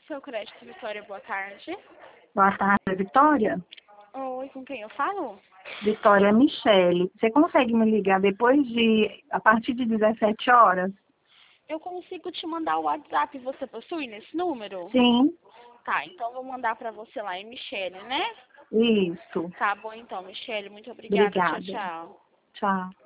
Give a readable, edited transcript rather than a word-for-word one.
seu crédito, Vitória. Boa tarde. Boa tarde, Vitória. Oi, com quem eu falo? Vitória Michele. Você consegue me ligar a partir de 17 horas? Eu consigo te mandar o WhatsApp. Você possui nesse número? Sim, Tá, então vou mandar pra você lá, é Michele, né? isso. Tá bom então, Michele. Muito obrigada. Tchau, Obrigada. tchau. Tchau.